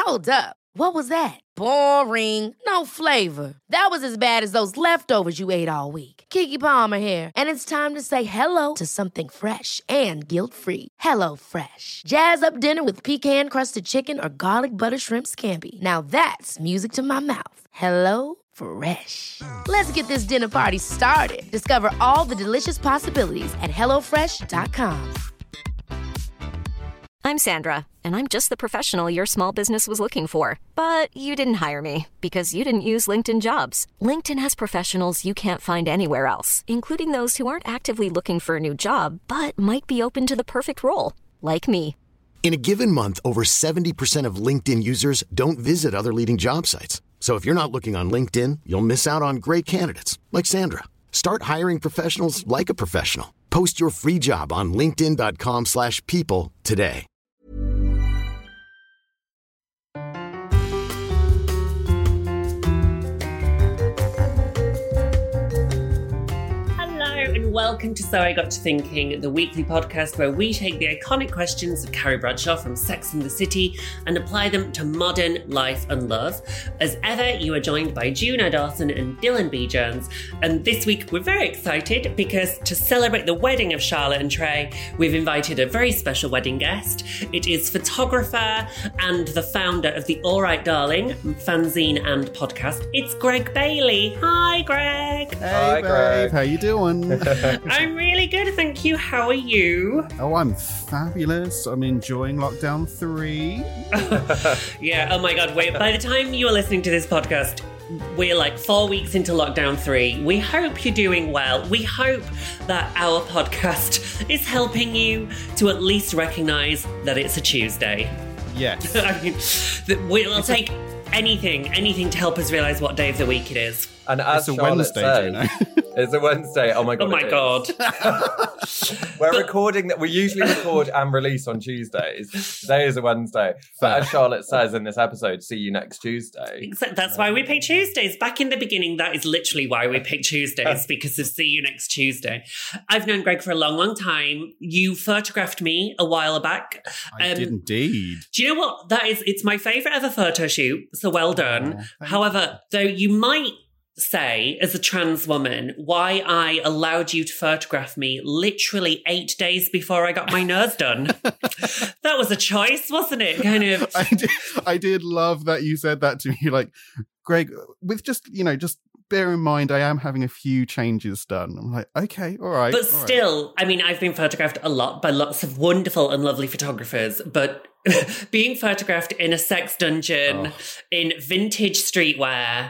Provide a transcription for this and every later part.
Hold up. What was that? Boring. No flavor. That was as bad as those leftovers you ate all week. Keke Palmer here, and it's time to say hello to something fresh and guilt-free. Hello Fresh. Jazz up dinner with pecan-crusted chicken or garlic butter shrimp scampi. Now that's music to my mouth. Hello Fresh. Let's get this dinner party started. Discover all the delicious possibilities at hellofresh.com. I'm Sandra, and I'm just the professional your small business was looking for. But you didn't hire me because you didn't use LinkedIn Jobs. LinkedIn has professionals you can't find anywhere else, including those who aren't actively looking for a new job, but might be open to the perfect role, like me. In a given month, over 70% of LinkedIn users don't visit other leading job sites. So if you're not looking on LinkedIn, you'll miss out on great candidates like Sandra. Start hiring professionals like a professional. Post your free job on linkedin.com/people today. And welcome to So I Got to Thinking, the weekly podcast where we take the iconic questions of Carrie Bradshaw from Sex and the City and apply them to modern life and love. As ever, you are joined by Juno Dawson and Dylan B. Jones. And this week, we're very excited because to celebrate the wedding of Charlotte and Trey, we've invited a very special wedding guest. It is photographer and the founder of the All Right Darling fanzine and podcast. It's Greg Bailey. Hi, Greg. Hey, Hi, babe. Greg. How you doing? I'm really good, thank you. How are you? Oh, I'm fabulous. I'm enjoying lockdown 3. Yeah, oh my God, wait. By the time you are listening to this podcast, we're like 4 weeks into lockdown 3. We hope you're doing well. We hope that our podcast is helping you to at least recognise that it's a Tuesday. Yes. I mean, we'll take anything to help us realise what day of the week it is. And as It's a Charlotte Wednesday, says, Juno. It's a Wednesday. Oh my God. Oh my it is. God. We're recording that. We usually record and release on Tuesdays. Today is a Wednesday. But as Charlotte says in this episode, see you next Tuesday. That's why we pick Tuesdays. Back in the beginning, that is literally why we pick Tuesdays, because of see you next Tuesday. I've known Greg for a long, long time. You photographed me a while back. I did indeed. Do you know what? It's my favourite ever photo shoot, so well done. Oh, However, though you might say, as a trans woman, why I allowed you to photograph me literally 8 days before I got my nose done. That was a choice, wasn't it? Kind of. I did love that you said that to me. Like, Greg, with just bear in mind, I am having a few changes done. I'm like, okay, all right. But all right. still, I mean, I've been photographed a lot by lots of wonderful and lovely photographers, but being photographed in a sex dungeon, in vintage streetwear,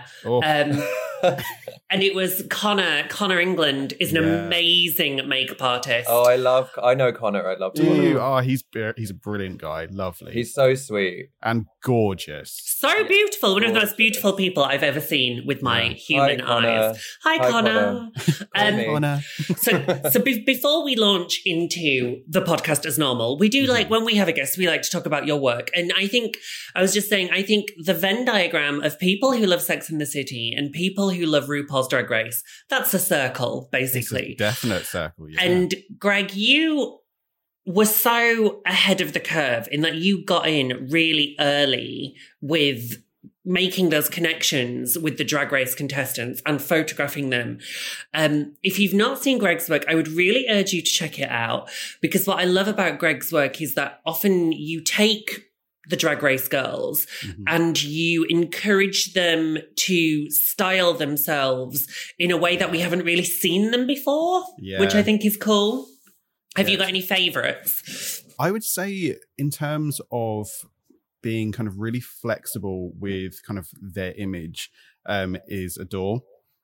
and it was Connor England is an amazing makeup artist. Oh, I know Connor. I love Do Connor. you? Oh, he's a brilliant guy. Lovely. He's so sweet. and gorgeous. So beautiful. One of the most beautiful people I've ever seen with my human eyes. Hi, Connor. Connor. So before we launch into the podcast as normal, we do like, when we have a guest, we like to talk about your work. And I think the Venn diagram of people who love Sex and the City and people who love RuPaul's Drag Race, that's a circle, basically. It's a definite circle, yeah. And Greg, you were so ahead of the curve in that you got in really early with making those connections with the Drag Race contestants and photographing them. If you've not seen Greg's work, I would really urge you to check it out, because what I love about Greg's work is that often you take the Drag Race girls and you encourage them to style themselves in a way that we haven't really seen them before, which I think is cool. Have you got any favourites? I would say in terms of being kind of really flexible with kind of their image is Adore.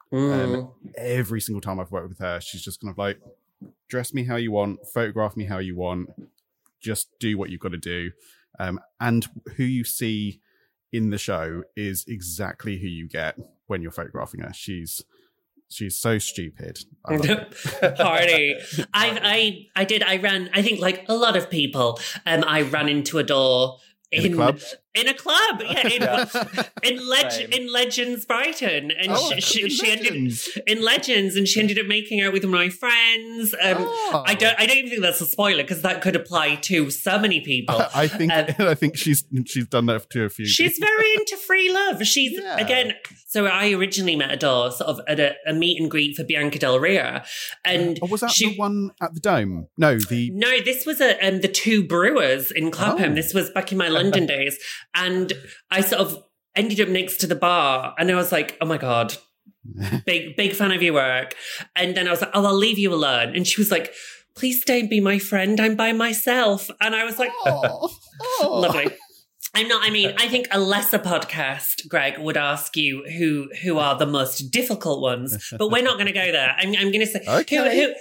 Every single time I've worked with her, she's just kind of like, dress me how you want, photograph me how you want, just do what you've got to do. And who you see in the show is exactly who you get when you're photographing her. She's so stupid. Party. I ran, I think like a lot of people, I ran into Adore in the club. In a club, in Legends Brighton, and she ended in Legends, and she ended up making out with my friends. I don't even think that's a spoiler because that could apply to so many people. I think she's done that to a few. She's very into free love. She's again. So I originally met Adore sort of at a meet and greet for Bianca Del Rio, and was that the one at the Dome? No, this was the Two Brewers in Clapham. This was back in my London days. And I sort of ended up next to the bar, and I was like, oh my God, big fan of your work. And then I was like, oh, I'll leave you alone. And she was like, please don't be my friend. I'm by myself. And I was like, lovely. I think a lesser podcast, Greg, would ask you who are the most difficult ones, but we're not going to go there. I'm going to say, okay.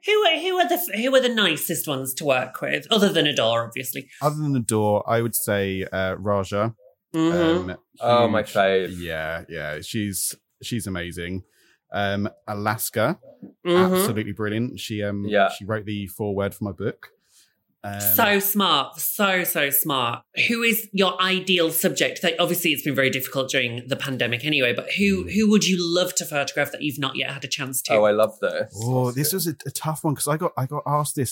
who are the nicest ones to work with, other than Adore, obviously. Other than Adore, I would say Raja. Mm-hmm. My fave. Yeah, she's amazing. Alaska, absolutely brilliant. She wrote the foreword for my book. So smart, so smart. Who is your ideal subject? Obviously, it's been very difficult during the pandemic anyway, but who would you love to photograph that you've not yet had a chance to? Oh, I love this. Oh, this was a tough one because I got asked this.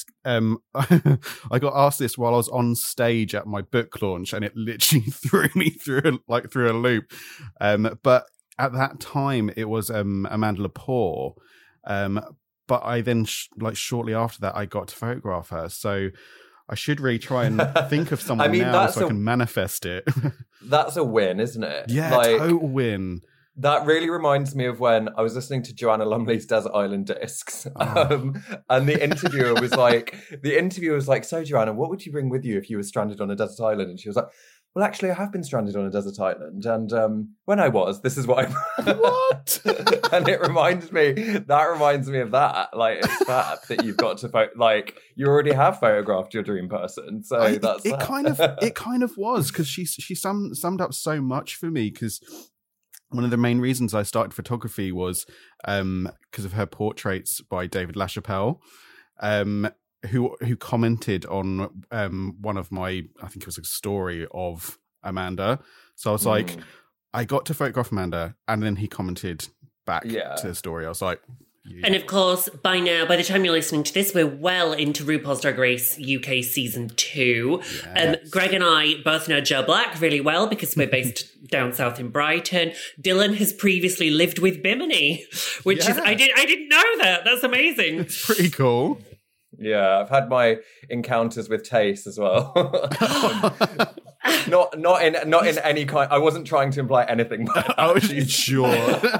I got asked this while I was on stage at my book launch, and it literally threw me through a loop. But at that time, it was Amanda Lepore. But I then, shortly after that, I got to photograph her. So I should really try and think of someone now so I can manifest it. That's a win, isn't it? Yeah, total win. That really reminds me of when I was listening to Joanna Lumley's Desert Island Discs. And the interviewer was like, so Joanna, what would you bring with you if you were stranded on a desert island? And she was like, well, actually, I have been stranded on a desert island. And when I was, this is what I... What? And it reminds me of that. Like, it's that you've got to... you already have photographed your dream person. So it kind of was, because she summed up so much for me, because... One of the main reasons I started photography was because of her portraits by David LaChapelle, who commented on one of my, I think it was a story of Amanda. So I was like, I got to photograph Amanda, and then he commented back to the story. I was like... And of course, by the time you're listening to this, we're well into RuPaul's Drag Race UK Season 2. Yes. Greg and I both know Joe Black really well because we're based down south in Brighton. Dylan has previously lived with Bimini, which is... I didn't know that. That's amazing. It's pretty cool. Yeah, I've had my encounters with Tace as well. Not in any kind. I wasn't trying to imply anything. I was sure.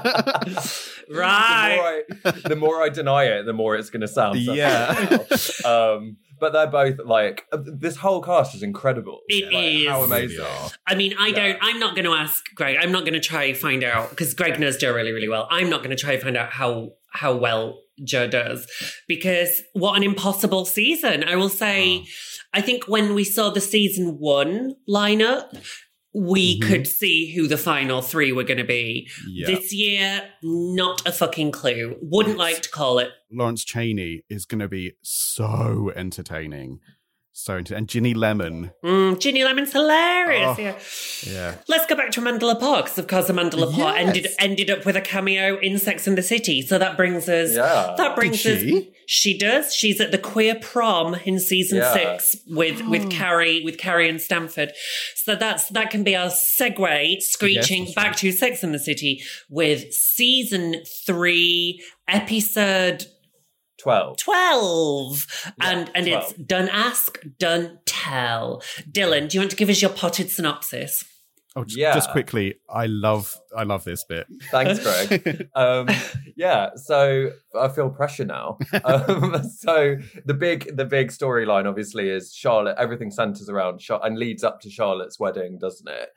Right. The more I deny it, the more it's going to sound. Yeah. But they're both this whole cast is incredible. It is. How amazing. I mean, I'm not going to ask Greg. I'm not going to try find out, because Greg knows Joe really, really well. I'm not going to try find out how well Joe does, because what an impossible season. I will say, I think when we saw the season 1 lineup, we could see who the final 3 were going to be. Yep. This year, not a fucking clue. Wouldn't like to call it. Lawrence Chaney is going to be so entertaining. And Ginny Lemon. Ginny Lemon's hilarious. Yeah. Let's go back to Amanda Lepore, because of course Amanda Lepore ended up with a cameo in Sex and the City. So that brings us. Yeah. She does. She's at the queer prom in season 6 with Carrie and Stanford. So that can be our segue, screeching back to Sex and the City with season 3, episode 12. And 12. It's Done Ask, Done Tell. Dylan, do you want to give us your potted synopsis? Oh, just quickly, I love this bit. Thanks, Greg. So I feel pressure now. So the big storyline obviously is Charlotte. Everything centers around and leads up to Charlotte's wedding, doesn't it?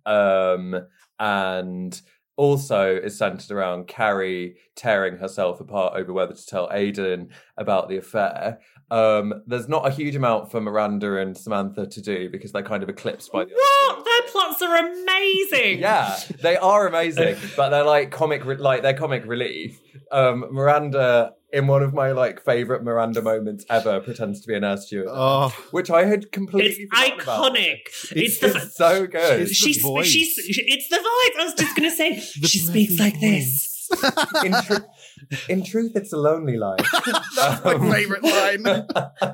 And also is centered around Carrie tearing herself apart over whether to tell Aiden about the affair. There's not a huge amount for Miranda and Samantha to do because they're kind of eclipsed by the other two. Their plots are amazing. Yeah, they are amazing, but they're like comic relief. Miranda in one of my like favorite Miranda moments ever, pretends to be an air steward, which I had completely it's iconic. It's so good. It's the voice. I was just going to say, she speaks like this. In truth, it's a lonely life. That's my favourite line.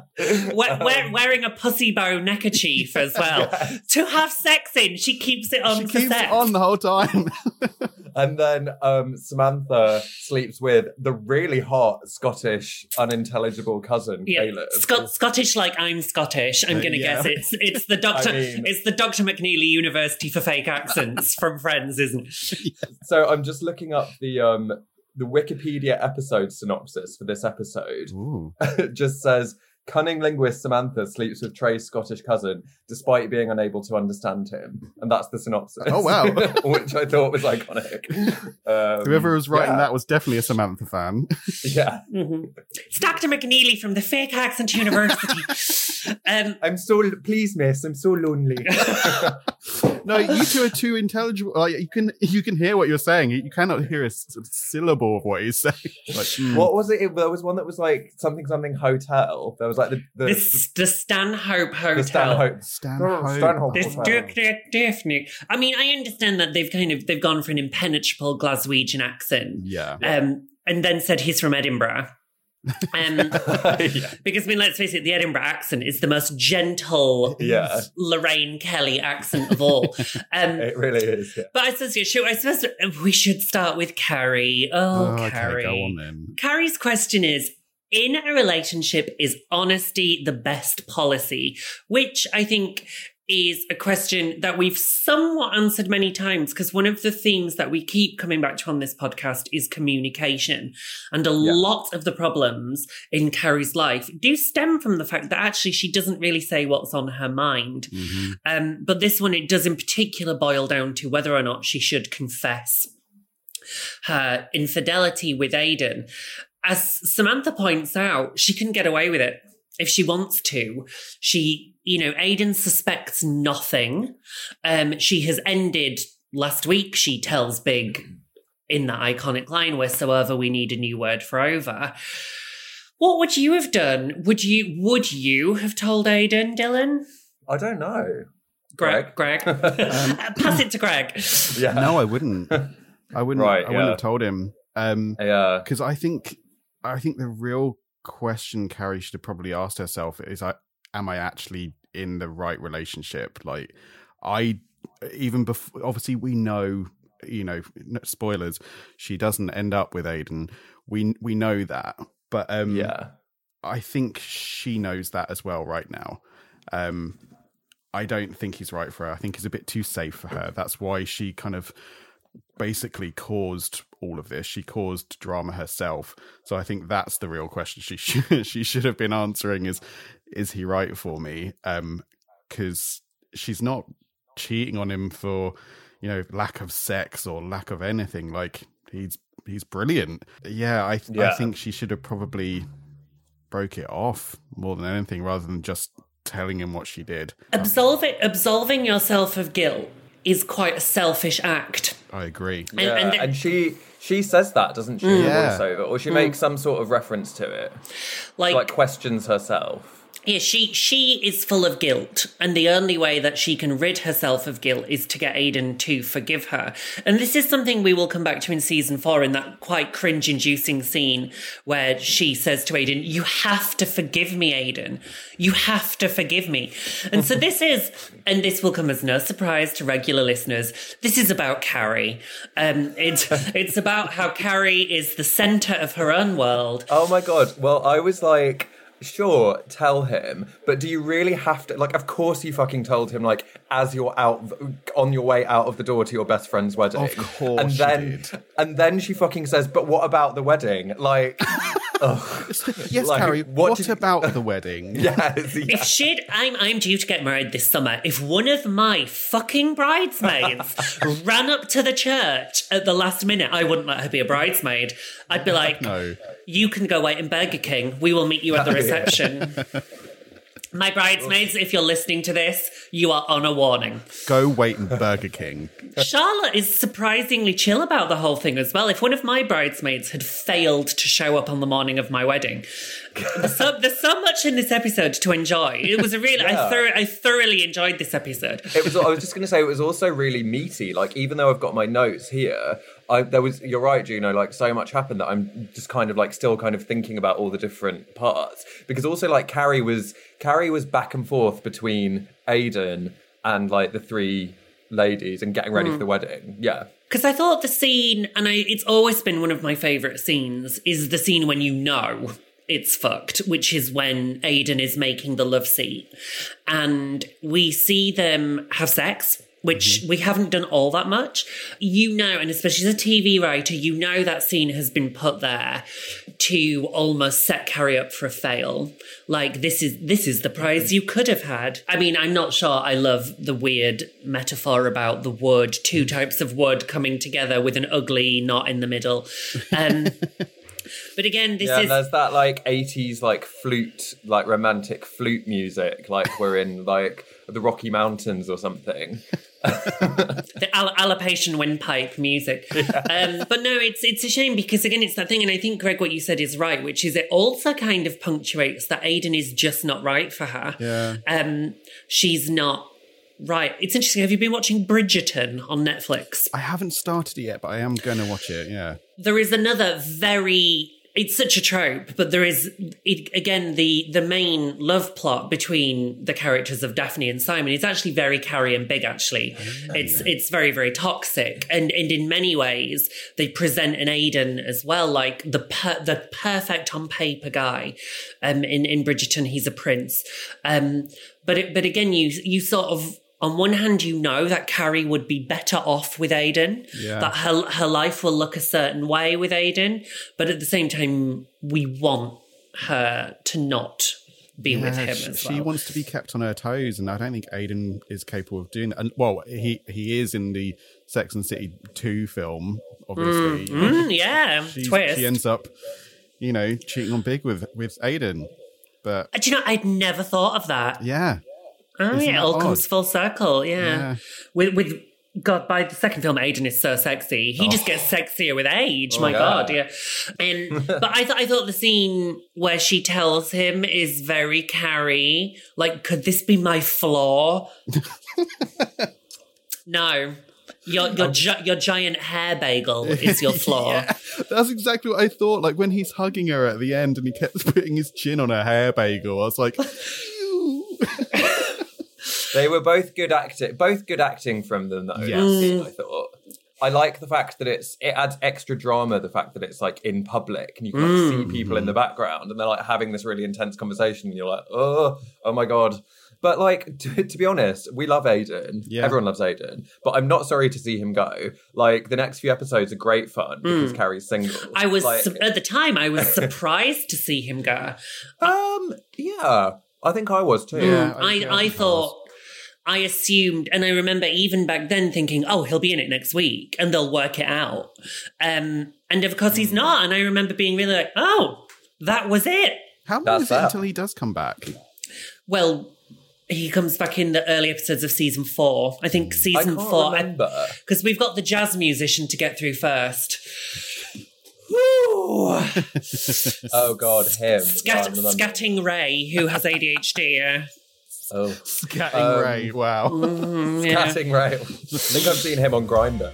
Wearing a pussy bow neckerchief as well. Yes. To have sex in, she keeps it on for sex. She keeps it on the whole time. And then Samantha sleeps with the really hot Scottish unintelligible cousin, Caleb. Scottish like I'm Scottish. I'm going to guess it's the Dr. It's the Dr. McNeely University for Fake Accents from Friends, isn't it? So I'm just looking up the Wikipedia episode synopsis for this episode. It just says, cunning linguist Samantha sleeps with Trey's Scottish cousin despite being unable to understand him. And that's the synopsis. Oh, wow. Which I thought was iconic. Whoever was writing that was definitely a Samantha fan. Yeah. Mm-hmm. It's Dr. McNeely from the Fake Accent University. Please, miss, I'm so lonely. No, you two are too intelligible. Like, you can hear what you're saying. You cannot hear a syllable of what he's saying. Like, What was it? There was one that was like something hotel. There was like the Stanhope Hotel. The Stanhope. This definitely. I mean, I understand that they've gone for an impenetrable Glaswegian accent. Yeah. And then said he's from Edinburgh. Because I mean, let's face it, the Edinburgh accent is the most gentle Lorraine Kelly accent of all. It really is. Yeah. But I suppose we should start with Carrie. Carrie. Okay, go on then. Carrie's question is, in a relationship, is honesty the best policy? Which I think is a question that we've somewhat answered many times, because one of the themes that we keep coming back to on this podcast is communication. And a lot of the problems in Carrie's life do stem from the fact that actually she doesn't really say what's on her mind. Mm-hmm. But this one, it does in particular boil down to whether or not she should confess her infidelity with Aidan. As Samantha points out, she can get away with it if she wants to. Aidan suspects nothing. She has ended last week, she tells Big in that iconic line, wheresoever we need a new word for over. What would you have done? Would you have told Aidan, Dylan? I don't know. Greg? Pass it to Greg. Yeah. No, I wouldn't. I wouldn't have told him. Because I think the real question Carrie should have probably asked herself is, am I actually in the right relationship? Like, even before, obviously we know, spoilers, she doesn't end up with Aidan. We know that, but I think she knows that as well right now. I don't think he's right for her. I think he's a bit too safe for her. That's why she kind of basically caused all of this. She caused drama herself. So I think that's the real question she should have been answering is he right for me? Because she's not cheating on him for, lack of sex or lack of anything. Like, he's brilliant. Yeah, I think she should have probably broke it off more than anything, rather than just telling him what she did. Absolving yourself of guilt is quite a selfish act. I agree. And she says that, doesn't she? In the voiceover, or she makes some sort of reference to it, like questions herself. Yeah, she is full of guilt, and the only way that she can rid herself of guilt is to get Aidan to forgive her. And this is something we will come back to in season 4, in that quite cringe-inducing scene where she says to Aidan, "You have to forgive me, Aidan. You have to forgive me." And so this will come as no surprise to regular listeners, this is about Carrie. It's about how Carrie is the centre of her own world. Oh my God. Well, I was like, sure, tell him, but do you really have to? Like, of course you fucking told him, like, as you're on your way out of the door to your best friend's wedding. Of course and then she fucking says, but what about the wedding? Like, yes, like, Carrie, what about the wedding? Yes. If I'm due to get married this summer. If one of my fucking bridesmaids ran up to the church at the last minute, I wouldn't let her be a bridesmaid. I'd be like, no. You can go wait in Burger King. We will meet you at the reception. My bridesmaids, if you're listening to this, you are on a warning. Go wait in Burger King. Charlotte is surprisingly chill about the whole thing as well. If one of my bridesmaids had failed to show up on the morning of my wedding, there's so much in this episode to enjoy. It was a really, I thoroughly enjoyed this episode. I was just going to say, it was also really meaty. Like, even though I've got my notes here, you're right, Juno, like so much happened that I'm just kind of like still kind of thinking about all the different parts. Because also like Carrie was back and forth between Aidan and like the three ladies and getting ready for the wedding. Yeah. Because I thought the scene, and it's always been one of my favourite scenes, is the scene when you know it's fucked, which is when Aidan is making the love seat. And we see them have sex, which we haven't done all that much. You know, and especially as a TV writer, you know that scene has been put there to almost set Carrie up for a fail. Like, this is the prize you could have had. I mean, I'm not sure I love the weird metaphor about the wood, two types of wood coming together with an ugly knot in the middle. But again, this is... there's that, like, 80s, like, flute, like, romantic flute music, like we're in, like, the Rocky Mountains or something. The Alapatian windpipe music. Yeah. But no, it's a shame because, again, it's that thing, and I think, Greg, what you said is right, which is it also kind of punctuates that Aidan is just not right for her. Yeah. She's not right. It's interesting. Have you been watching Bridgerton on Netflix? I haven't started it yet, but I am going to watch it, yeah. There is another very... It's such a trope, but there is, again, the main love plot between the characters of Daphne and Simon is actually very Carrie and Big, actually. It's very, very toxic. And in many ways, they present an Aidan as well, like the perfect on paper guy. In Bridgerton, he's a prince. But again, you sort of, on one hand, you know that Carrie would be better off with Aidan, that her life will look a certain way with Aidan, but at the same time, we want her to not be with him as well. She wants to be kept on her toes, and I don't think Aidan is capable of doing that. And, well, he is in the Sex and the City 2 film, obviously. Twist. She ends up, cheating on Big with Aidan. But do you know, I'd never thought of that. Yeah. Oh, yeah, it all comes full circle, yeah. With God, by the second film, Aidan is so sexy. He just gets sexier with age, God, yeah. But I thought the scene where she tells him is very Carrie. Like, could this be my flaw? No. Your giant hair bagel is your flaw. Yeah, that's exactly what I thought. Like, when he's hugging her at the end and he kept putting his chin on her hair bagel, I was like, ew. They were both good acting from them, though. Yes. I thought. I like the fact that it adds extra drama, the fact that it's like in public and you can like, see people in the background and they're like having this really intense conversation and you're like, oh my God. But like, to be honest, we love Aidan. Yeah. Everyone loves Aidan. But I'm not sorry to see him go. Like, the next few episodes are great fun because Carrie's single. I was, at the time, I was surprised to see him go. Yeah, I think I was too. Yeah, I thought... I assumed, and I remember even back then thinking, oh, he'll be in it next week and they'll work it out. And of course he's not. And I remember being really like, oh, that was it. How long is it until he does come back? Well, he comes back in the early episodes of season 4. I think season 4. Because we've got the jazz musician to get through first. Oh, God, him. Scatting Ray, who has ADHD, yeah. Oh, Scatting Ray! Wow, Scatting Ray. I think I've seen him on Grindr.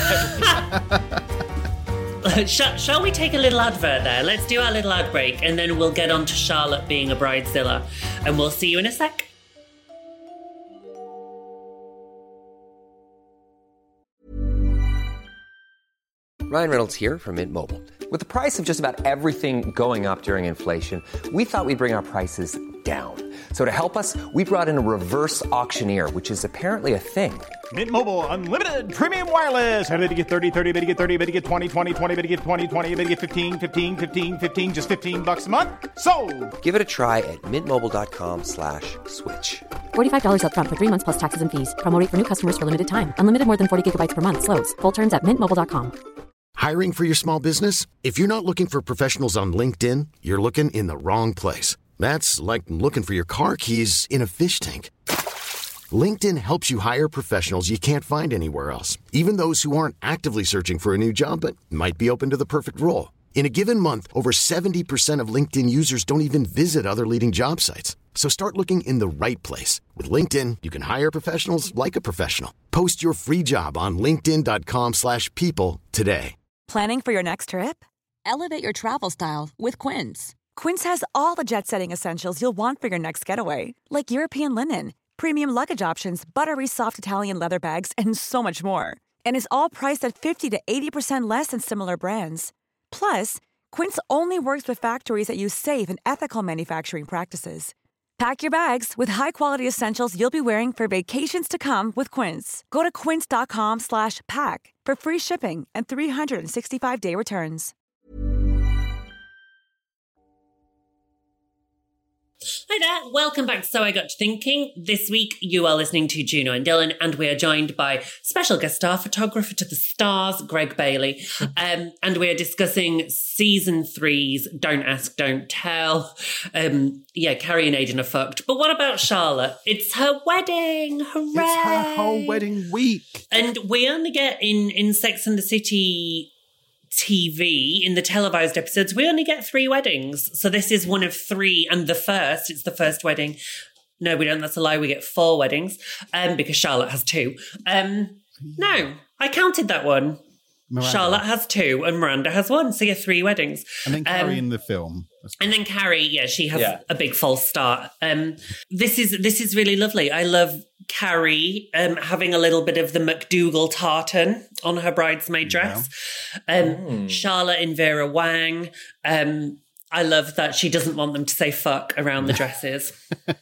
Shall we take a little advert there? Let's do our little ad break, and then we'll get on to Charlotte being a bridezilla, and we'll see you in a sec. Ryan Reynolds here from Mint Mobile. With the price of just about everything going up during inflation, we thought we'd bring our prices down. So to help us, we brought in a reverse auctioneer, which is apparently a thing. Mint Mobile Unlimited Premium Wireless. How to get 30, 30, bit to get 30, bit to get 20, 20, 20, bit to get 20, 20, bit to get 15, 15, 15, 15, just $15 a month? Sold! Give it a try at mintmobile.com/switch. $45 up front for 3 months plus taxes and fees. Promo rate for new customers for limited time. Unlimited more than 40 gigabytes per month. Slows full terms at mintmobile.com. Hiring for your small business? If you're not looking for professionals on LinkedIn, you're looking in the wrong place. That's like looking for your car keys in a fish tank. LinkedIn helps you hire professionals you can't find anywhere else, even those who aren't actively searching for a new job but might be open to the perfect role. In a given month, over 70% of LinkedIn users don't even visit other leading job sites. So start looking in the right place. With LinkedIn, you can hire professionals like a professional. Post your free job on linkedin.com/people today. Planning for your next trip? Elevate your travel style with Quince. Quince has all the jet-setting essentials you'll want for your next getaway, like European linen, premium luggage options, buttery soft Italian leather bags, and so much more. And is all priced at 50 to 80% less than similar brands. Plus, Quince only works with factories that use safe and ethical manufacturing practices. Pack your bags with high-quality essentials you'll be wearing for vacations to come with Quince. Go to quince.com/pack for free shipping and 365-day returns. Hi there, welcome back to So I Got to Thinking. This week you are listening to Juno and Dylan, and we are joined by special guest star photographer to the stars, Greg Bailey, and we are discussing season 3's Don't Ask, Don't Tell. Carrie and Aidan are fucked. But what about Charlotte? It's her wedding, hooray! It's her whole wedding week. And we only get in Sex and the City TV, in the televised episodes, we only get 3 weddings. So this is one of 3, and it's the first wedding. No, we don't, that's a lie, we get 4 weddings, because Charlotte has 2. No, I counted that one. Miranda. Charlotte has 2 and Miranda has 1, so 3 weddings. And then Carrie in the film. And then Carrie, she has a big false start. This is really lovely. I love Carrie having a little bit of the McDougal tartan on her bridesmaid dress. Charlotte in Vera Wang. I love that she doesn't want them to say fuck around the dresses.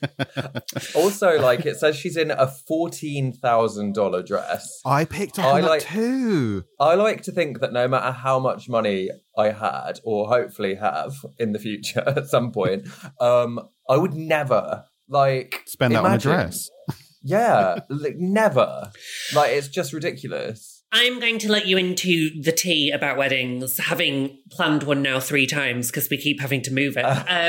Also, it says she's in a $14,000 dress. I picked up on that too. I like to think that no matter how much money I had, or hopefully have in the future at some point, I would never, spend that on a dress. Yeah, never. It's just ridiculous. I'm going to let you into the tea about weddings, having planned one now 3 times because we keep having to move it.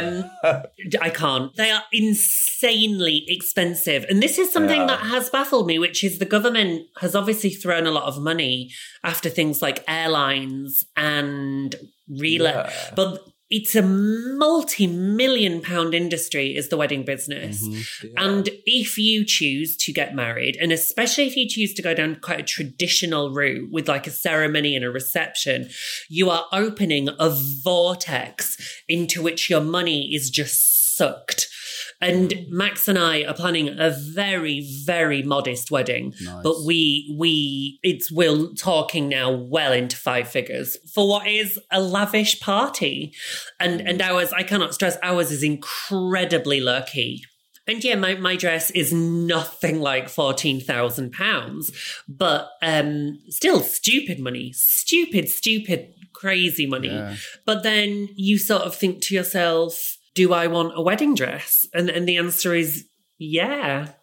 I can't. They are insanely expensive. And this is something that has baffled me, which is the government has obviously thrown a lot of money after things like airlines and but it's a multi-million pound industry is the wedding business. Mm-hmm. Yeah. And if you choose to get married, and especially if you choose to go down quite a traditional route with a ceremony and a reception, you are opening a vortex into which your money is just sucked. And Max and I are planning a very, very modest wedding, but we're talking now well into 5 figures for what is a lavish party. And ours, I cannot stress, ours is incredibly low-key. And my dress is nothing like £14,000, but still stupid money, stupid, crazy money. Yeah. But then you sort of think to yourself, do I want a wedding dress? And the answer is yeah.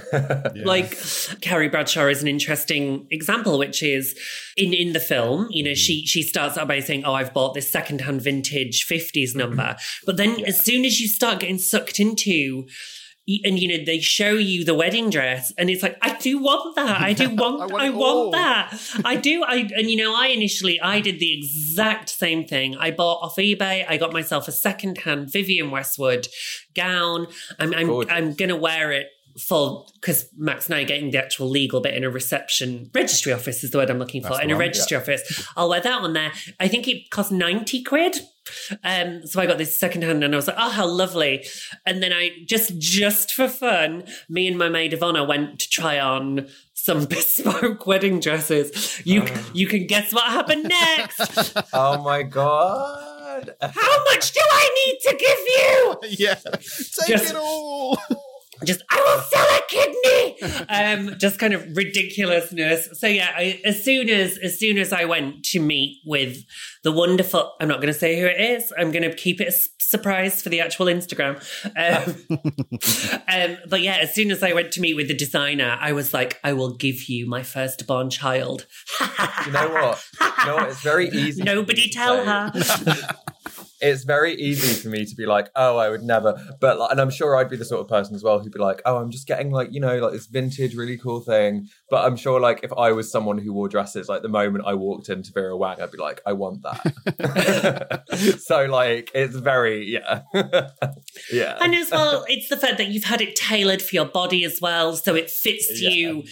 Carrie Bradshaw is an interesting example, which is in the film, she starts out by saying, I've bought this secondhand vintage 50s number. But then as soon as you start getting sucked into, and they show you the wedding dress, and it's like, I do want that. I do want. I want that. I do. I did the exact same thing. I bought off eBay. I got myself a secondhand Vivienne Westwood gown. I'm gonna wear it because Max and I are getting the actual legal bit in a registry office is the word I'm looking for. In a registry office, I'll wear that one there. I think it cost 90 quid. So I got this secondhand and I was like, oh, how lovely. And then I just for fun, me and my maid of honor went to try on some bespoke wedding dresses. You can guess what happened next. Oh my God. How much do I need to give you? Yeah. Take it all. I will sell a kidney. Just kind of ridiculousness. So as soon as I went to meet with the wonderful, I'm not going to say who it is. I'm going to keep it a surprise for the actual Instagram. But as soon as I went to meet with the designer, I was like, I will give you my firstborn child. You know what? It's very easy. Nobody tell her. it's very easy for me to be like, oh, I would never. But like, and I'm sure I'd be the sort of person as well who'd be like, oh, I'm just getting like, you know, like this vintage, really cool thing. But I'm sure like if I was someone who wore dresses, like the moment I walked into Vera Wang, I'd be like, I want that. So like, it's very, yeah. And as well, it's the fact that you've had it tailored for your body as well. So it fits you.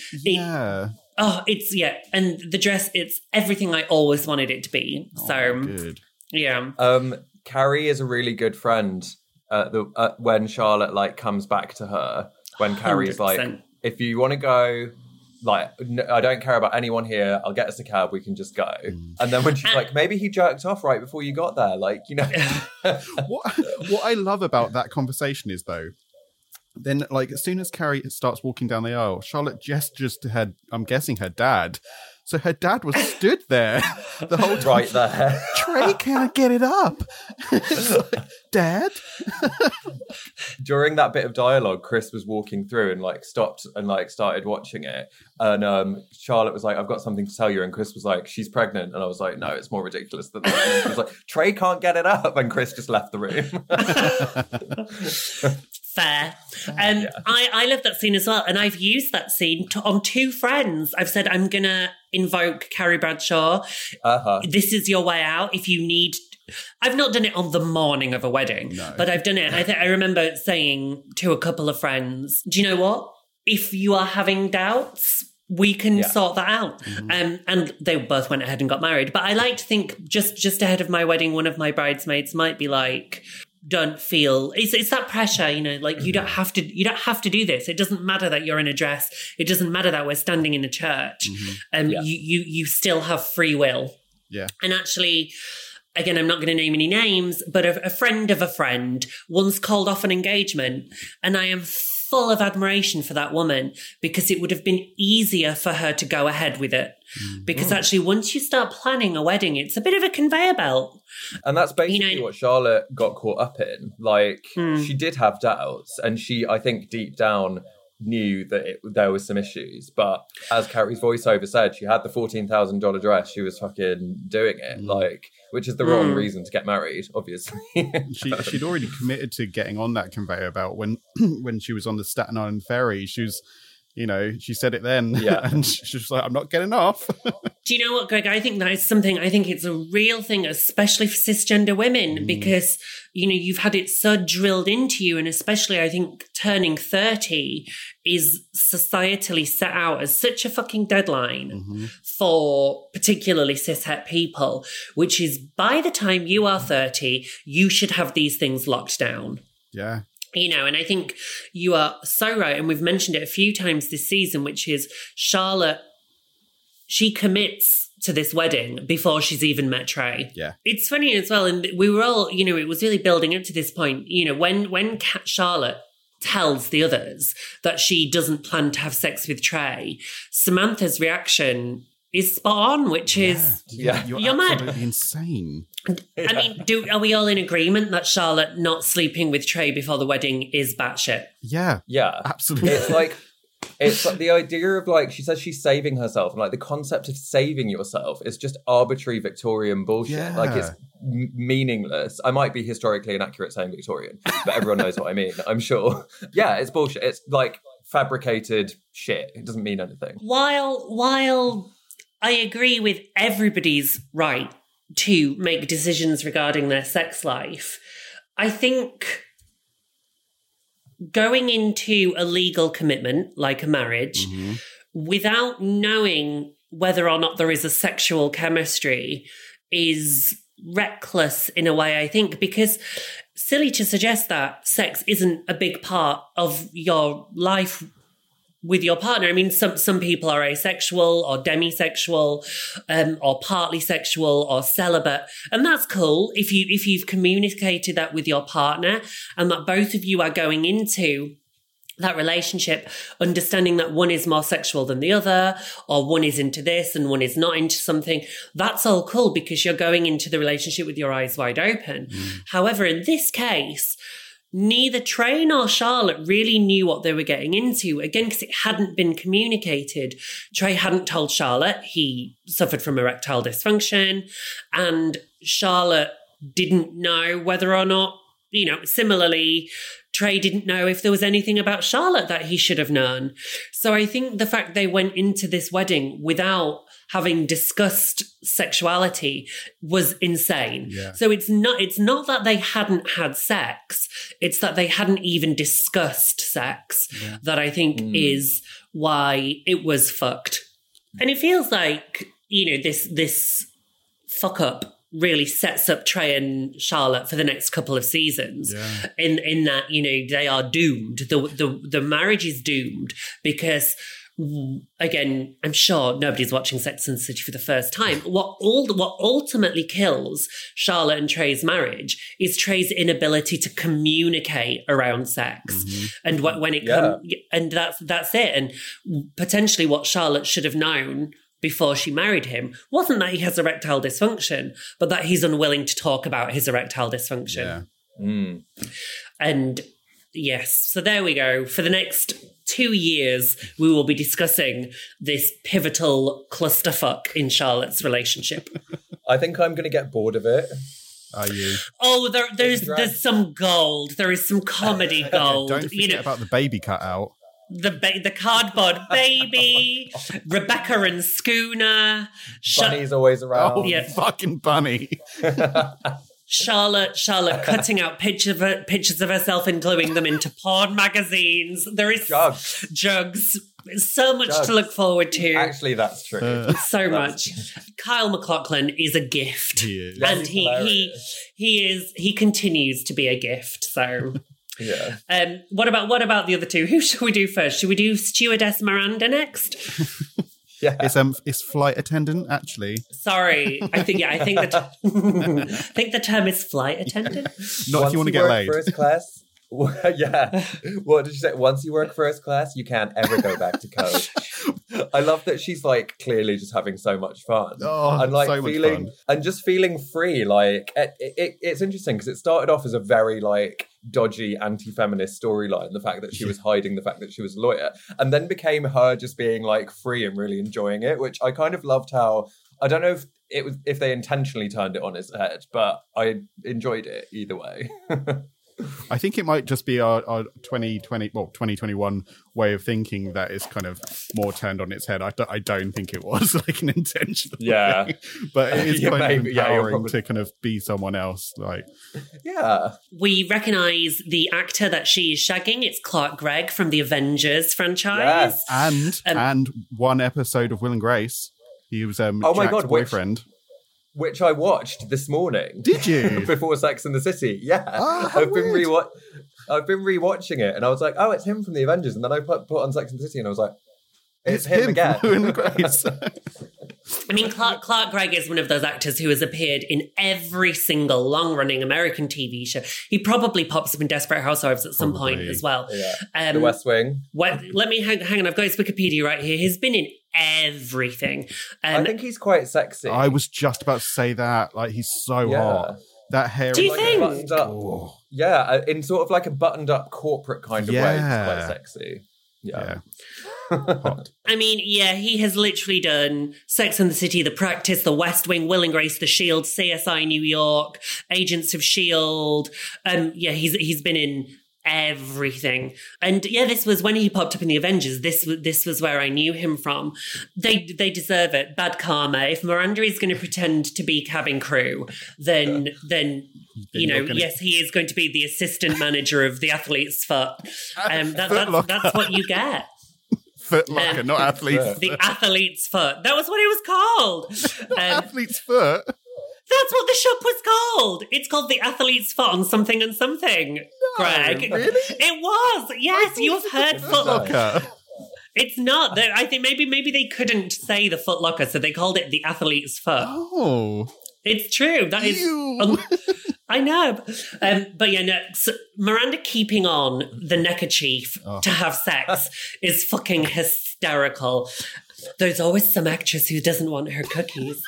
And the dress, it's everything I always wanted it to be. Good. Yeah. Carrie is a really good friend when Charlotte like comes back to her, when Carrie's 100%. Like, if you want to go, like, I don't care about anyone here, I'll get us a cab, we can just go. And then when she's like, maybe he jerked off right before you got there, like, you know. What I love about that conversation is, though, then, like, as soon as Carrie starts walking down the aisle, Charlotte gestures to her, I'm guessing her dad. So her dad was stood there the whole time. Right there. Trey can't get it up. It's like, Dad? During that bit of dialogue, Chris was walking through and, like, stopped and, like, started watching it. And Charlotte was like, I've got something to tell you. And Chris was like, she's pregnant. And I was like, no, it's more ridiculous than that. And she was like, Trey can't get it up. And Chris just left the room. Fair. I love that scene as well. And I've used that scene on 2 friends. I've said, I'm going to invoke Carrie Bradshaw. This is your way out. If you need... I've not done it on the morning of a wedding, but I've done it. I remember saying to a couple of friends, do you know what? If you are having doubts, we can sort that out. And they both went ahead and got married. But I like to think just ahead of my wedding, one of my bridesmaids might be like... Don't feel it's that pressure, you know, like you don't have to do this. It doesn't matter that you're in a dress. It doesn't matter that we're standing in a church. You still have free will. Yeah. And actually, again, I'm not going to name any names, but a friend of a friend once called off an engagement, and I am full of admiration for that woman because it would have been easier for her to go ahead with it. Because actually, once you start planning a wedding, it's a bit of a conveyor belt. And that's basically what Charlotte got caught up in. Like, she did have doubts, and she, I think, deep down knew that there was some issues. But as Carrie's voiceover said, she had the $14,000 dress. She was fucking doing it, like, which is the wrong reason to get married, obviously. She'd already committed to getting on that conveyor belt when she was on the Staten Island ferry. She was... You know, she said it then, and she was like, I'm not getting off. Do you know what, Greg? I think that is something, I think it's a real thing, especially for cisgender women, because, you know, you've had it so drilled into you, and especially I think turning 30 is societally set out as such a fucking deadline for particularly cishet people, which is by the time you are 30, you should have these things locked down. Yeah. You know, and I think you are so right. And we've mentioned it a few times this season, which is Charlotte, she commits to this wedding before she's even met Trey. Yeah. It's funny as well. And we were all, you know, it was really building up to this point. You know, when Charlotte tells the others that she doesn't plan to have sex with Trey, Samantha's reaction is spot on, which is, you're mad. Absolutely insane. I mean, are we all in agreement that Charlotte not sleeping with Trey before the wedding is batshit? Yeah. Yeah. Absolutely. It's like the idea of, like, she says she's saving herself, and like the concept of saving yourself is just arbitrary Victorian bullshit. Yeah. Like, it's meaningless. I might be historically inaccurate saying Victorian, but everyone knows what I mean, I'm sure. Yeah, it's bullshit. It's like fabricated shit. It doesn't mean anything. While I agree with everybody's right to make decisions regarding their sex life, I think going into a legal commitment like a marriage without knowing whether or not there is a sexual chemistry is reckless in a way, I think, because silly to suggest that sex isn't a big part of your life with your partner. I mean, some people are asexual or demisexual, or partly sexual or celibate, and that's cool if you've communicated that with your partner and that both of you are going into that relationship understanding that one is more sexual than the other, or one is into this and one is not into something. That's all cool because you're going into the relationship with your eyes wide open. However, in this case, neither Trey nor Charlotte really knew what they were getting into, again, because it hadn't been communicated. Trey hadn't told Charlotte he suffered from erectile dysfunction, and Charlotte didn't know whether or not, similarly, Trey didn't know if there was anything about Charlotte that he should have known. So I think the fact they went into this wedding without having discussed sexuality was insane. Yeah. So it's not that they hadn't had sex, it's that they hadn't even discussed sex that I think is why it was fucked. And it feels like, this fuck up really sets up Trey and Charlotte for the next couple of seasons. Yeah. In that, they are doomed. The marriage is doomed because, again, I'm sure nobody's watching Sex and the City for the first time. What ultimately kills Charlotte and Trey's marriage is Trey's inability to communicate around sex. Mm-hmm. And when it comes, and that's it. And potentially what Charlotte should have known before she married him wasn't that he has erectile dysfunction, but that he's unwilling to talk about his erectile dysfunction. Yeah. And yes, so there we go. For the next 2 years, we will be discussing this pivotal clusterfuck in Charlotte's relationship. I think I'm going to get bored of it. Are you? Oh, there's some gold. There is some comedy gold. Don't forget about the baby cutout. The cardboard baby, Rebecca and Schooner. Bunny's always around. Oh, fucking Bunny. Charlotte cutting out pictures of herself and gluing them into porn magazines. There is jugs. So much to look forward to. Actually, that's true. So much. Kyle MacLachlan is a gift. He is. And he continues to be a gift. So yeah. What about the other two? Who should we do first? Should we do Stewardess Miranda next? Yeah. It's flight attendant, actually. Sorry. I think the term is flight attendant. Not if you want to get laid. First class. Yeah. What did you say? Once you work first class, you can't ever go back to coach. I love that she's clearly just having so much fun. Oh, and so much fun. And just feeling free. It's interesting because it started off as a very dodgy anti-feminist storyline, the fact that she was hiding the fact that she was a lawyer, and then became her just being free and really enjoying it, which I kind of loved. How I don't know if they intentionally turned it on its head, but I enjoyed it either way. I think it might just be our 2021 way of thinking that is kind of more turned on its head. I don't think it was an intentional thing. But it is kind of empowering to kind of be someone else. Yeah. We recognise the actor that she is shagging. It's Clark Gregg from the Avengers franchise. Yes. And one episode of Will and Grace. He was Jack's boyfriend. Which I watched this morning. Did you? Before Sex and the City. Yeah. I've been rewatching it, and I was like, oh, it's him from the Avengers. And then I put on Sex and the City, and I was like, it's him again. I mean, Clark Gregg is one of those actors who has appeared in every single long-running American TV show. He probably pops up in Desperate Housewives at some point as well. Yeah. The West Wing. Let me hang on. I've got his Wikipedia right here. He's been in everything. I think he's quite sexy. I was just about to say that. He's so hot. That hair. Do you think? Buttoned up. Oh. Yeah, in sort of a buttoned-up corporate kind of way. He's quite sexy. Yeah. I mean, he has literally done Sex and the City, The Practice, The West Wing, Will and Grace, The Shield, CSI New York, Agents of S.H.I.E.L.D. He's been in everything. And this was when he popped up in the Avengers. This was where I knew him from. They deserve it. Bad karma. If Miranda is going to pretend to be cabin crew, then yes, he is going to be the assistant manager of the Athlete's Foot. That's what you get. Foot Locker, not Athlete's. The Athlete's Foot. That was what it was called. Athlete's Foot. That's what the shop was called. It's called the Athlete's Foot on something and something. No, Greg, really? It was. Yes, you have heard Foot Locker. It's not. I think maybe they couldn't say the Foot Locker, so they called it the Athlete's Foot. Oh, it's true. That is. I know. So Miranda keeping on the neckerchief to have sex is fucking hysterical. There's always some actress who doesn't want her cookies.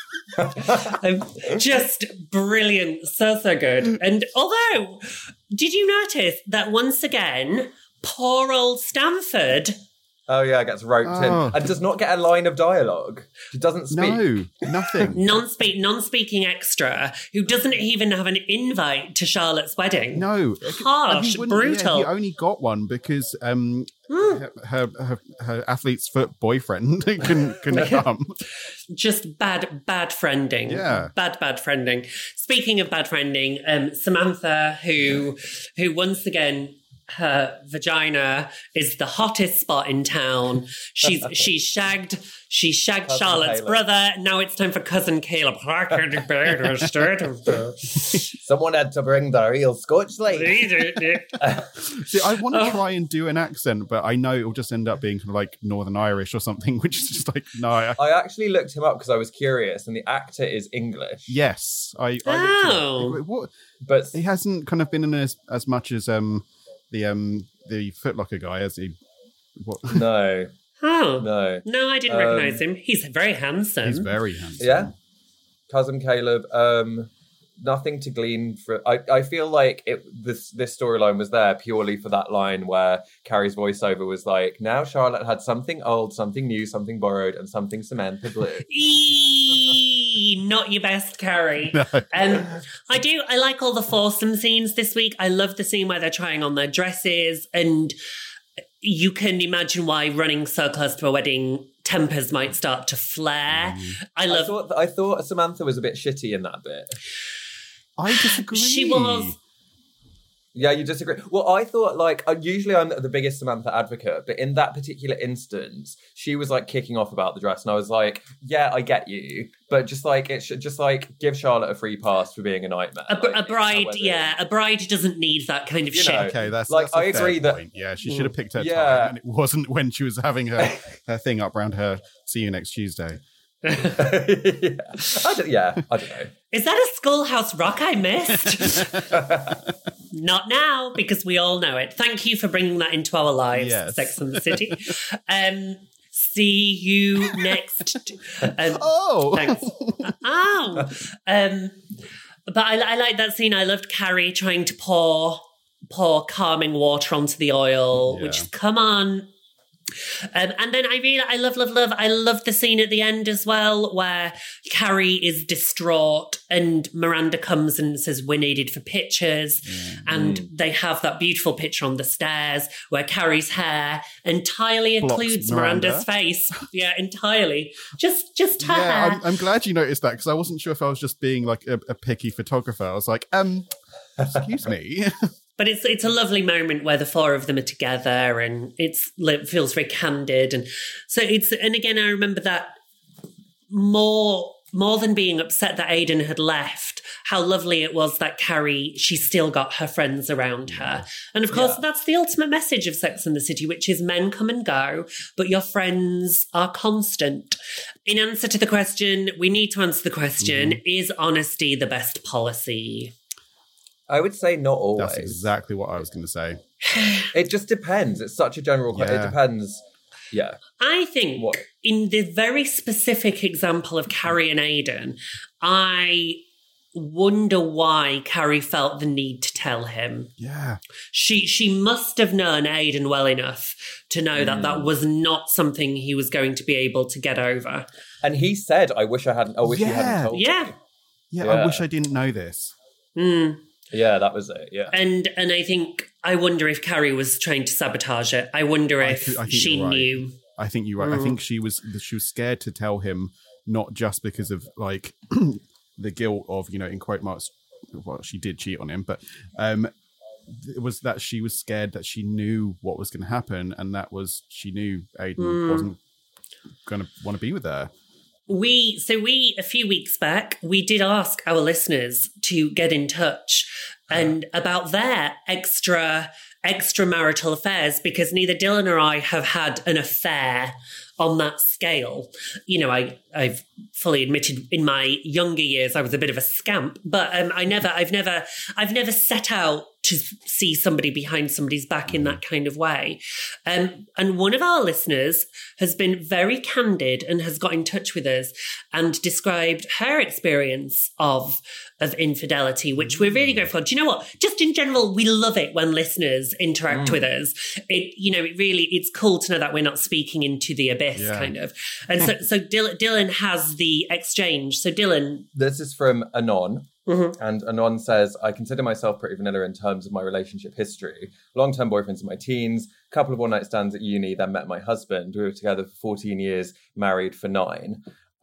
Just brilliant. So good. And although, did you notice that once again, poor old Stanford Oh yeah, gets roped in and does not get a line of dialogue. She doesn't speak. No, nothing. Non-speaking extra who doesn't even have an invite to Charlotte's wedding. No, harsh, brutal. Yeah, he only got one because her athlete's foot boyfriend couldn't come. Just bad friending. Yeah, bad friending. Speaking of bad friending, Samantha, who once again, her vagina is the hottest spot in town. She shagged Charlotte's brother. Now it's time for cousin Caleb. Someone had to bring the real Scotch light. See, I want to try and do an accent, but I know it'll just end up being kind of like Northern Irish or something, which is just like, no. I actually looked him up because I was curious, and the actor is English. Yes, I looked him up. What? But he hasn't kind of been in as much as the Foot Locker guy, has he? What? No. Oh. No, I didn't recognise him. He's very handsome. He's very handsome. Yeah. Cousin Caleb, nothing to glean for. I feel like this storyline was there purely for that line where Carrie's voiceover was like, now Charlotte had something old, something new, something borrowed, and something Samantha blew. Not your best, Carrie. No. I like all the foursome scenes this week. I love the scene where they're trying on their dresses, and you can imagine why running so close to a wedding, tempers might start to flare. I thought Samantha was a bit shitty in that bit. I disagree. She was. Yeah, you disagree. Well, I thought, like, usually I'm the biggest Samantha advocate, but in that particular instance, she was, like, kicking off about the dress, and I was like, yeah, I get you, but just, like, it should just, like, give Charlotte a free pass for being a nightmare. A bride doesn't need that kind of shit. Okay, that's I agree that... Yeah, she should have picked her time, and it wasn't when she was having her thing up around her see you next Tuesday. I don't know. Is that a Schoolhouse Rock I missed? Not now, because we all know it. Thank you for bringing that into our lives, yes. Sex and the City. See you next. Thanks. But I like that scene. I loved Carrie trying to pour calming water onto the oil, which is, come on. And then I love the scene at the end as well, where Carrie is distraught and Miranda comes and says, we're needed for pictures. And they have that beautiful picture on the stairs where Carrie's hair entirely occludes Miranda's face. Yeah, entirely. Just her hair. I'm glad you noticed that, because I wasn't sure if I was just being like a picky photographer. I was like, excuse me. But it's a lovely moment where the four of them are together, and it feels very candid, and so and again I remember that more than being upset that Aidan had left, how lovely it was that Carrie, she still got her friends around her, and of course that's the ultimate message of Sex and the City, which is men come and go, but your friends are constant. In answer to the question, we need to answer the question: is honesty the best policy? I would say not always. That's exactly what I was going to say. It just depends. It's such a general question. It depends. Yeah. I think in the very specific example of Carrie and Aidan, I wonder why Carrie felt the need to tell him. Yeah. She must have known Aidan well enough to know that was not something he was going to be able to get over. And he said, I wish you hadn't told me. Yeah, I wish I didn't know this. Yeah, that was it, yeah. And I think, I wonder if Carrie was trying to sabotage it. I wonder if she knew. I think you're right. I think she was scared to tell him, not just because of, like, the guilt of, in quote marks, well, she did cheat on him, but it was that she was scared that she knew what was going to happen, and that was, she knew Aidan wasn't going to want to be with her. We a few weeks back, we did ask our listeners to get in touch and about their extramarital affairs, because neither Dylan or I have had an affair on that scale. I've fully admitted in my younger years I was a bit of a scamp, but I've never set out to see somebody behind somebody's back in that kind of way. And one of our listeners has been very candid and has got in touch with us and described her experience of infidelity, which we're really grateful for. Do you know what? Just in general, we love it when listeners interact with us. It's cool to know that we're not speaking into the abyss, kind of. And so Dylan has the exchange. So Dylan. This is from Anon. Mm-hmm. And Anon says, I consider myself pretty vanilla in terms of my relationship history. Long-term boyfriends in my teens, couple of one-night stands at uni, then met my husband. We were together for 14 years, married for 9.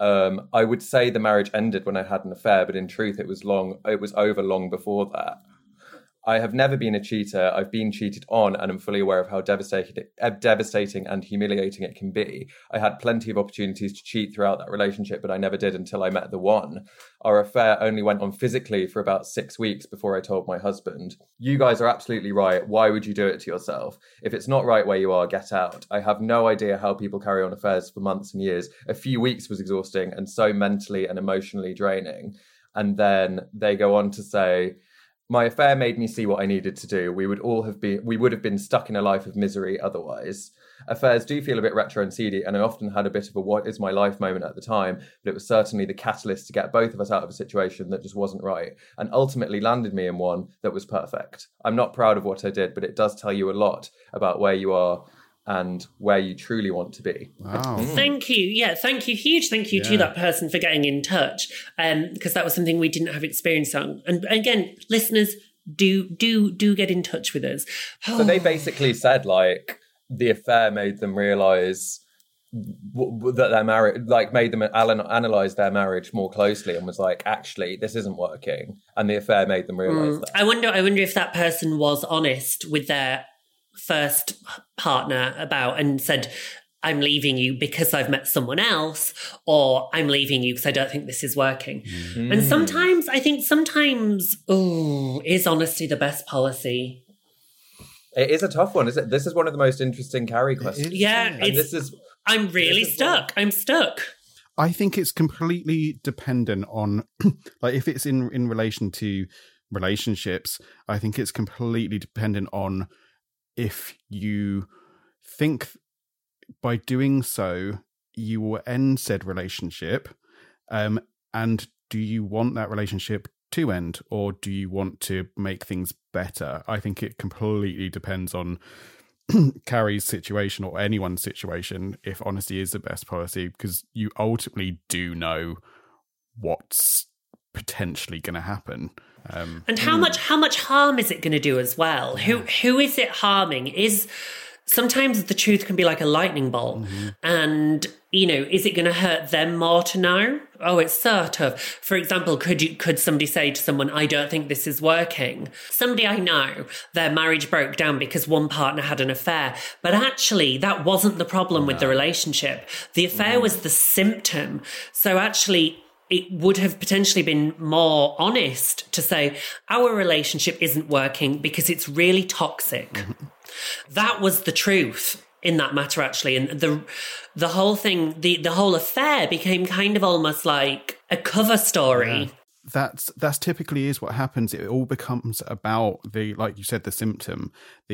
I would say the marriage ended when I had an affair, but in truth, it was over long before that. I have never been a cheater. I've been cheated on and I'm fully aware of how devastating and humiliating it can be. I had plenty of opportunities to cheat throughout that relationship, but I never did until I met the one. Our affair only went on physically for about 6 weeks before I told my husband. You guys are absolutely right. Why would you do it to yourself? If it's not right where you are, get out. I have no idea how people carry on affairs for months and years. A few weeks was exhausting and so mentally and emotionally draining. And then they go on to say, my affair made me see what I needed to do. We would have been stuck in a life of misery otherwise. Affairs do feel a bit retro and seedy, and I often had a bit of a what is my life moment at the time, but it was certainly the catalyst to get both of us out of a situation that just wasn't right, and ultimately landed me in one that was perfect. I'm not proud of what I did, but it does tell you a lot about where you are and where you truly want to be. Wow. Thank you. Yeah, thank you. Huge thank you to that person for getting in touch, because that was something we didn't have experience on. And again, listeners, do get in touch with us. So they basically said, like, the affair made them realise that their marriage, like, made them analyse their marriage more closely and was like, actually, this isn't working. And the affair made them realise that. I wonder if that person was honest with their first partner and said, I'm leaving you because I've met someone else, or I'm leaving you because I don't think this is working. Mm. And sometimes is honesty the best policy? It is a tough one, isn't it? This is one of the most interesting Carrie questions. I'm really stuck. I'm stuck. I think it's completely dependent on, like, if it's in relation to relationships, I think it's completely dependent on if you think by doing so you will end said relationship, and do you want that relationship to end, or do you want to make things better? I think it completely depends on Carrie's situation or anyone's situation if honesty is the best policy, because you ultimately do know what's potentially going to happen. And how much harm is it going to do as well? Who is it harming? Sometimes the truth can be like a lightning bolt, and is it going to hurt them more to know? Oh, it's so tough. For example, could somebody say to someone, I don't think this is working? Somebody I know, their marriage broke down because one partner had an affair, but actually that wasn't the problem with the relationship. The affair was the symptom. So actually, it would have potentially been more honest to say, our relationship isn't working because it's really toxic. Mm-hmm. That was the truth in that matter, actually. And the whole thing, the whole affair became kind of almost like a cover story. Yeah. That's typically is what happens. It all becomes about like you said, the symptom,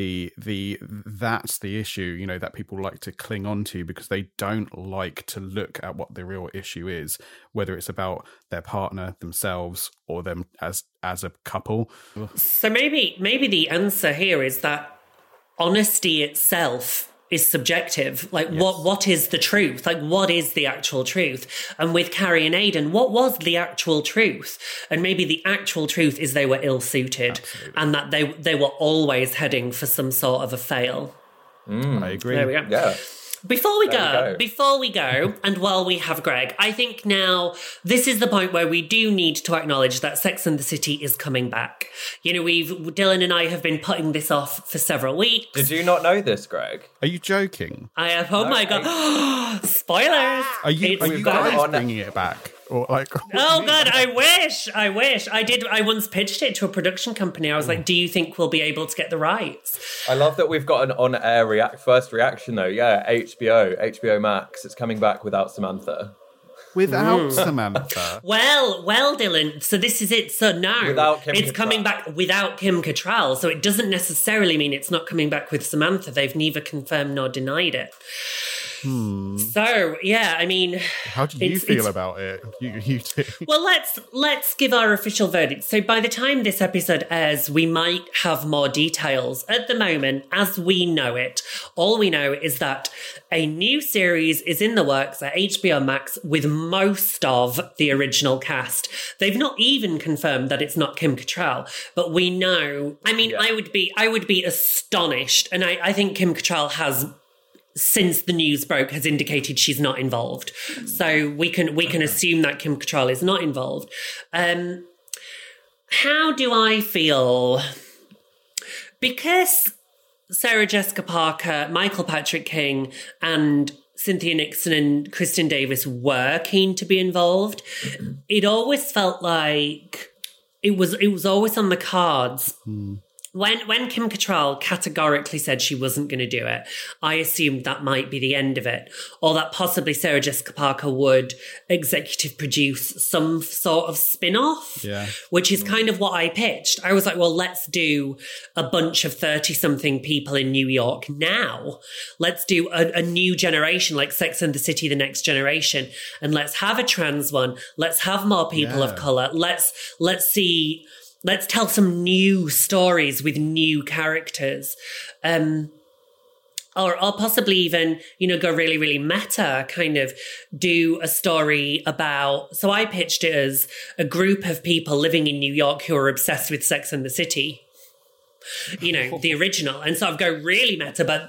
that's the issue, that people like to cling on to because they don't like to look at what the real issue is, whether it's about their partner, themselves, or them as a couple. So maybe the answer here is that honesty itself is subjective. Like, yes. What is the truth? Like, what is the actual truth? And with Carrie and Aidan, what was the actual truth? And maybe the actual truth is they were ill-suited. Absolutely. And that they were always heading for some sort of a fail. I agree. There we go. Yeah. Before we go, and while we have Greg, I think now this is the point where we do need to acknowledge that Sex and the City is coming back. Dylan and I have been putting this off for several weeks. Did you not know this, Greg? Are you joking? I have. Oh my God! Spoilers! Are you guys bringing it back? Or like, oh God, I wish. I once pitched it to a production company. I was like, do you think we'll be able to get the rights? I love that we've got an on-air first reaction though. Yeah, HBO Max. It's coming back without Samantha. without Samantha. Well, Dylan. So this is it. So no, Without Kim it's Cattrall. coming back without Kim Cattrall. So it doesn't necessarily mean it's not coming back with Samantha. They've neither confirmed nor denied it. So yeah, I mean, How did you feel about it? You too. well, let's give our official verdict. So by the time this episode airs, we might have more details. At the moment, as we know it, all we know is that a new series is in the works at HBO Max with most of the original cast. They've not even confirmed that it's not Kim Cattrall, but we know. I mean, I would be astonished, and I think Kim Cattrall has, since the news broke, has indicated she's not involved. So we can assume that Kim Cattrall is not involved. How do I feel? Because Sarah Jessica Parker, Michael Patrick King, and Cynthia Nixon and Kristen Davis were keen to be involved, it always felt like it was always on the cards. When Kim Cattrall categorically said she wasn't going to do it, I assumed that might be the end of it, or that possibly Sarah Jessica Parker would executive produce some sort of spin-off, which is kind of what I pitched. I was like, well, let's do a bunch of 30-something people in New York now. Let's do a new generation, like Sex and the City, the next generation, and let's have a trans one. Let's have more people of colour. Let's see... Let's tell some new stories with new characters. Or possibly even, go really, really meta, kind of do a story about... So I pitched it as a group of people living in New York who are obsessed with Sex and the City. The original, and sort of go really meta, but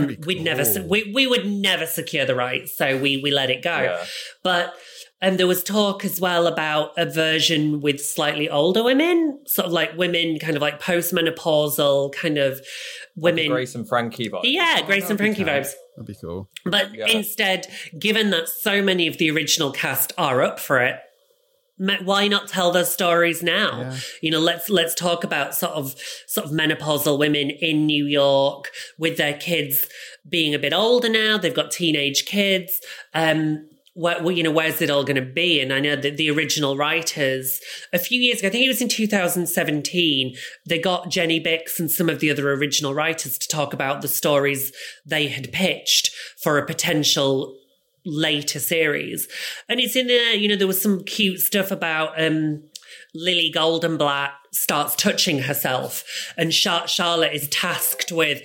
we would never secure the rights, so we let it go. Yeah. But... And there was talk as well about a version with slightly older women, sort of like women kind of like postmenopausal kind of women. Like Grace and Frankie vibes. Yeah, Grace and Frankie vibes. That'd be cool. But instead, given that so many of the original cast are up for it, why not tell those stories now? Yeah. Let's talk about sort of menopausal women in New York with their kids being a bit older now. They've got teenage kids. Where's it all going to be? And I know that the original writers, a few years ago, I think it was in 2017, they got Jenny Bix and some of the other original writers to talk about the stories they had pitched for a potential later series. And it's in there, there was some cute stuff about Lily Goldenblatt starts touching herself, and Charlotte is tasked with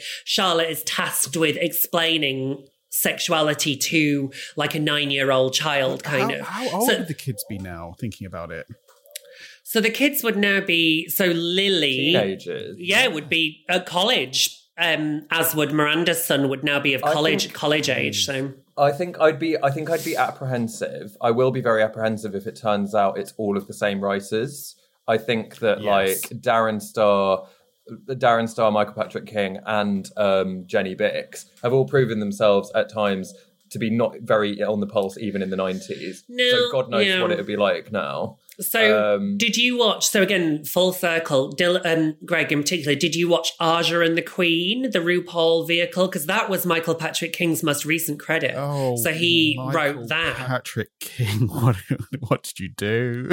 explaining sexuality to like a 9-year-old child, kind of. How old would the kids be now, thinking about it? So the kids would now be, Lily... Teenagers. Yeah, would be at college, as would Miranda's son would now be of college age, so... I think I'd be apprehensive. I will be very apprehensive if it turns out it's all of the same writers. I think that Darren Star, Michael Patrick King, and Jenny Bix have all proven themselves at times to be not very on the pulse, even in the 90s. No, so God knows what it would be like now. So did you watch, so again, full circle, Greg in particular, did you watch Aja and the Queen, the RuPaul vehicle? Because that was Michael Patrick King's most recent credit. Oh, so he wrote that. Patrick King, what did you do?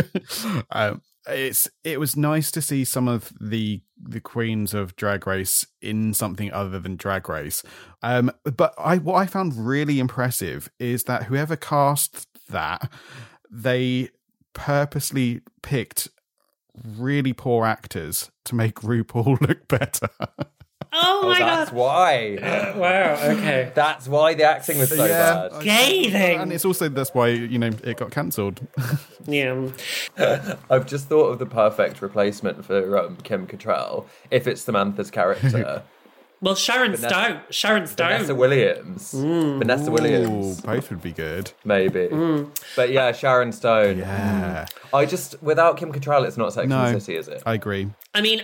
It was nice to see some of the queens of Drag Race in something other than Drag Race. But what I found really impressive is that whoever cast that, they purposely picked really poor actors to make RuPaul look better. Oh my God. That's why. Wow, okay. That's why the acting was so bad. Scathing. And it's also, that's why, it got cancelled. Yeah. I've just thought of the perfect replacement for Kim Cattrall, if it's Samantha's character. Well, Sharon Stone. Vanessa Williams. Vanessa Williams. Both would be good. Maybe. But yeah, Sharon Stone. Yeah. I just, without Kim Cattrall, it's not Sex and the City, is it? I agree. I mean,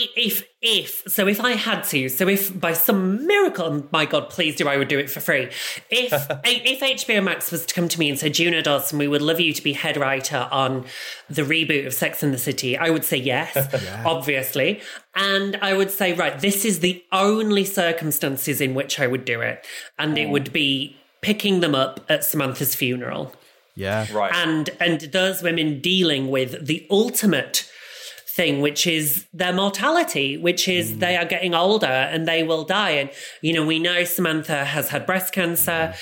if I had to, so if by some miracle, my God, please do, I would do it for free. If HBO Max was to come to me and say, Juno Dawson, we would love you to be head writer on the reboot of Sex and the City, I would say yes, obviously. And I would say, right, this is the only circumstances in which I would do it. And it would be picking them up at Samantha's funeral. Yeah. Right. And those women dealing with the ultimate thing, which is their mortality, which is they are getting older and they will die. And, you know, we know Samantha has had breast cancer.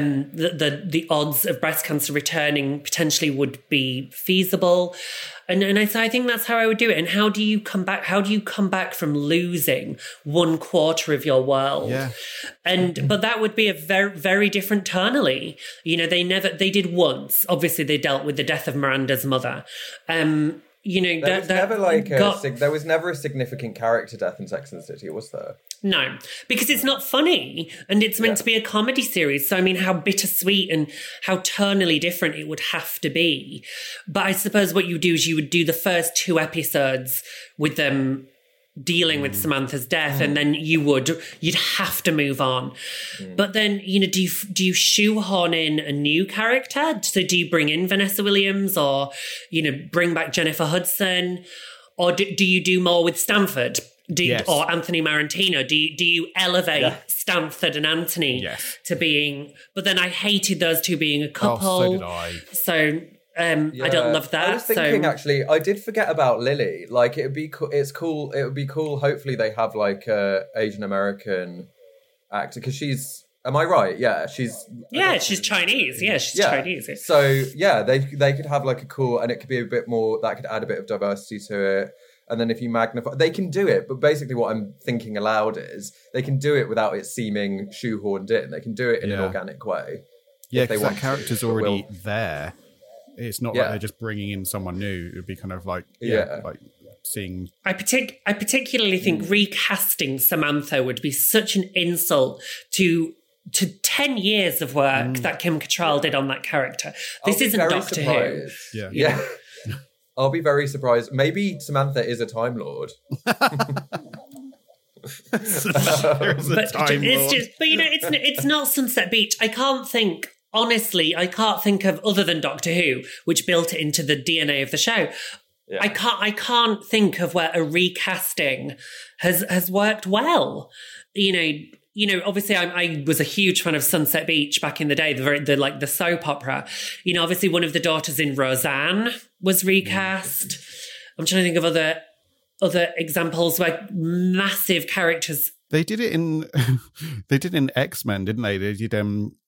The odds of breast cancer returning potentially would be feasible. And I think that's how I would do it. And how do you come back? How do you come back from losing 1/4 of your world? Yeah. But that would be a very, very different tonally. You know, they did once. Obviously, they dealt with the death of Miranda's mother. You know, there was never a significant character death in Sex and the City, was there? No, because it's not funny and it's meant to be a comedy series. So, I mean, how bittersweet and how tonally different it would have to be. But I suppose what you do is you would do the first 2 episodes with them dealing with Samantha's death, and then you'd have to move on. But then, you know, do you shoehorn in a new character? So do you bring in Vanessa Williams, or, you know, bring back Jennifer Hudson, or do you do more with Stanford? Or Anthony Marantino? Do you elevate Stanford and Anthony to being? But then I hated those two being a couple. Oh, so did I. So. I don't love that. I was thinking, actually, I did forget about Lily. Like, it would be cool. It's cool. It would be cool. Hopefully, they have like a Asian American actor, because she's. Am I right? Yeah, she's. Yeah, she's Chinese. Yeah, she's Chinese. Yeah. So yeah, they could have like a cool, and it could be a bit more. That could add a bit of diversity to it. And then if you magnify, they can do it. But basically, what I'm thinking aloud is they can do it without it seeming shoehorned in. They can do it in an organic way. Yeah, because that character's already there. It's not like they're just bringing in someone new. It would be kind of like, like seeing... I particularly think recasting Samantha would be such an insult to 10 years of work that Kim Cattrall did on that character. This isn't Doctor Who. Yeah. I'll be very surprised. Maybe Samantha is a Time Lord. It's not Sunset Beach. I can't think of, other than Doctor Who, which built it into the DNA of the show. Yeah. I can't think of where a recasting has worked well. You know, obviously I was a huge fan of Sunset Beach back in the day, the soap opera. You know, obviously one of the daughters in Roseanne was recast. I'm trying to think of other examples where massive characters. They did it in X-Men, didn't they? They did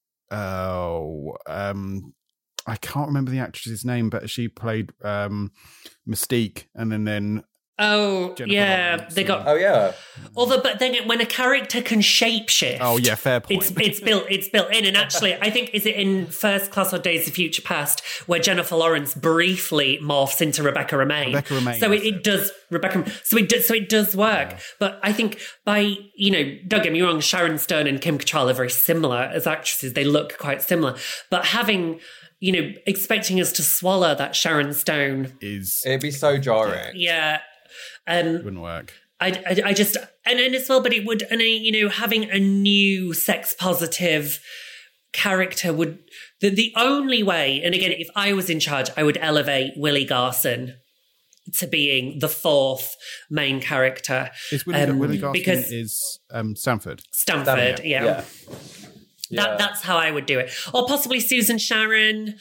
I can't remember the actress's name, but she played Mystique, and then Jennifer Lawrence. They got but then when a character can shapeshift, fair point. It's built in, and actually, I think, is it in First Class or Days of Future Past where Jennifer Lawrence briefly morphs into Rebecca Romijn. So it does Rebecca. So it does work. Yeah. But I think don't get me wrong, Sharon Stone and Kim Cattrall are very similar as actresses. They look quite similar, but having. You know, expecting us to swallow that Sharon Stone it'd be so jarring. Yeah. It wouldn't work. I just, and as well, but it would, and having a new sex positive character would, the only way, and again, if I was in charge, I would elevate Willie Garson to being the 4th main character. Is Willie Garson is Stanford? Stanford, yeah. That's how I would do it, or possibly Susan Sharon.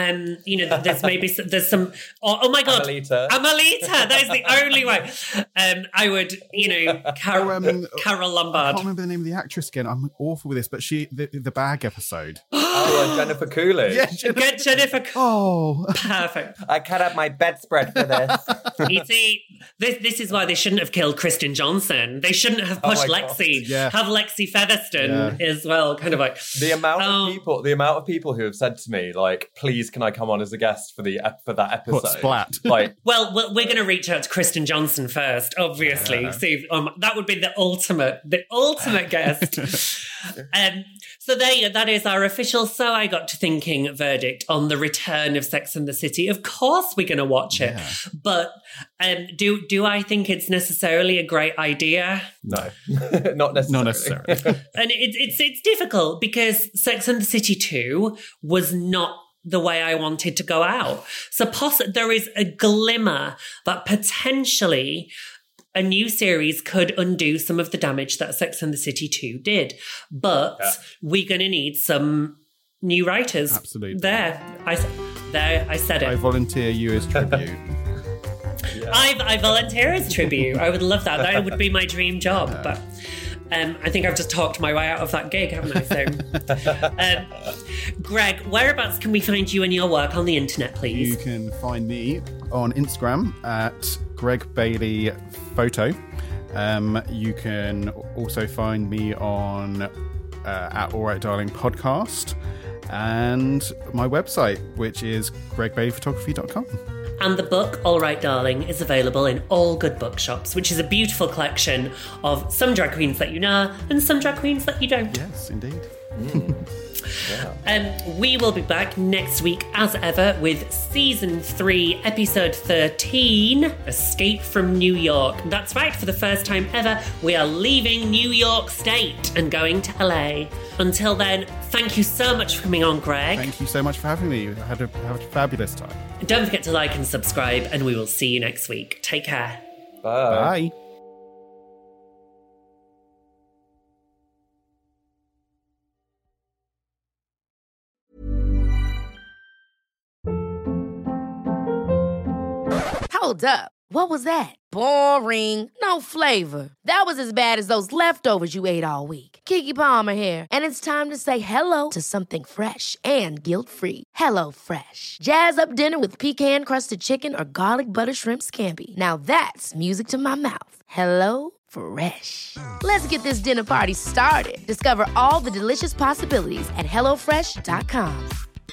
There's some. Oh my God, Amelita. That is the only way. I would, Carol Lombard. I can't remember the name of the actress again. I'm awful with this, but the bag episode. Jennifer Coolidge. Yeah, get Jennifer. Oh, perfect. I cut up my bedspread for this. You see, this is why they shouldn't have killed Kristen Johnson. They shouldn't have pushed Lexi. Have Lexi Featherstone as well. Kind of like. The amount of people who have said to me, like, please, can I come on as a guest for that episode? What, splat? Like, well, we're going to reach out to Kristen Johnson first, obviously. Yeah. See, that would be the ultimate guest. So that is our official. So I got to thinking verdict on the return of Sex and the City. Of course, we're going to watch it, but do I think it's necessarily a great idea? No, not necessarily. And it's difficult because Sex and the City 2 was not the way I wanted to go out. So there is a glimmer that potentially a new series could undo some of the damage that Sex and the City 2 did. But we're going to need some new writers. Absolutely. There, I said it. I volunteer you as tribute. I volunteer as tribute. I would love that. That would be my dream job. But I think I've just talked my way out of that gig, haven't I? So, Greg, whereabouts can we find you and your work on the internet, please? You can find me on Instagram at Greg Bailey Photo. You can also find me on at All Right Darling Podcast and my website, which is gregbaileyphotography.com. And the book, All Right Darling, is available in all good bookshops, which is a beautiful collection of some drag queens that you know and some drag queens that you don't. Yes, indeed. We will be back next week, as ever, with Season 3, Episode 13, Escape from New York. That's right, for the first time ever, we are leaving New York State and going to LA. Until then, thank you so much for coming on, Greg. Thank you so much for having me. I had a fabulous time. Don't forget to like and subscribe, and we will see you next week. Take care. Bye. Bye. Hold up. What was that? Boring. No flavor. That was as bad as those leftovers you ate all week. Keke Palmer here, and it's time to say hello to something fresh and guilt-free. HelloFresh. Jazz up dinner with pecan-crusted chicken or garlic butter shrimp scampi. Now that's music to my mouth. HelloFresh. Let's get this dinner party started. Discover all the delicious possibilities at HelloFresh.com.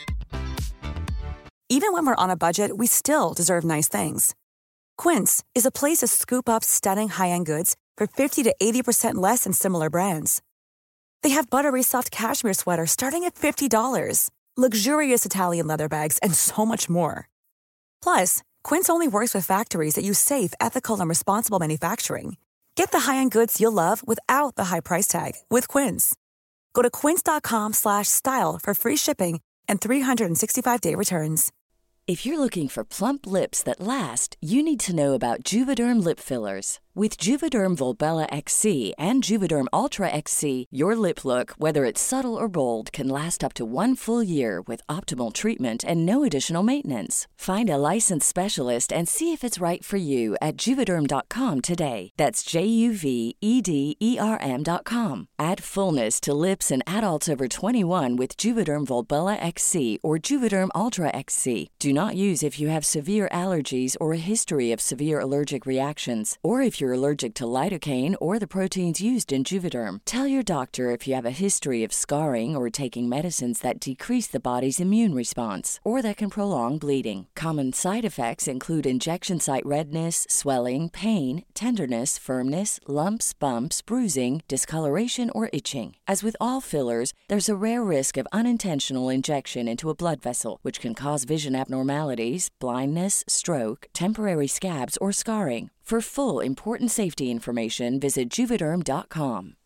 Even when we're on a budget, we still deserve nice things. Quince is a place to scoop up stunning high-end goods for 50 to 80% less than similar brands. They have buttery soft cashmere sweaters starting at $50, luxurious Italian leather bags, and so much more. Plus, Quince only works with factories that use safe, ethical, and responsible manufacturing. Get the high-end goods you'll love without the high price tag with Quince. Go to quince.com/style for free shipping and 365-day returns. If you're looking for plump lips that last, you need to know about Juvederm lip fillers. With Juvederm Volbella XC and Juvederm Ultra XC, your lip look, whether it's subtle or bold, can last up to 1 full year with optimal treatment and no additional maintenance. Find a licensed specialist and see if it's right for you at Juvederm.com today. That's JUVEDERM.com. Add fullness to lips in adults over 21 with Juvederm Volbella XC or Juvederm Ultra XC. Do not use if you have severe allergies or a history of severe allergic reactions, or if you're allergic to lidocaine or the proteins used in Juvederm. Tell your doctor if you have a history of scarring or taking medicines that decrease the body's immune response or that can prolong bleeding. Common side effects include injection site redness, swelling, pain, tenderness, firmness, lumps, bumps, bruising, discoloration, or itching. As with all fillers, there's a rare risk of unintentional injection into a blood vessel, which can cause vision abnormalities, blindness, stroke, temporary scabs, or scarring. For full, important safety information, visit Juvederm.com.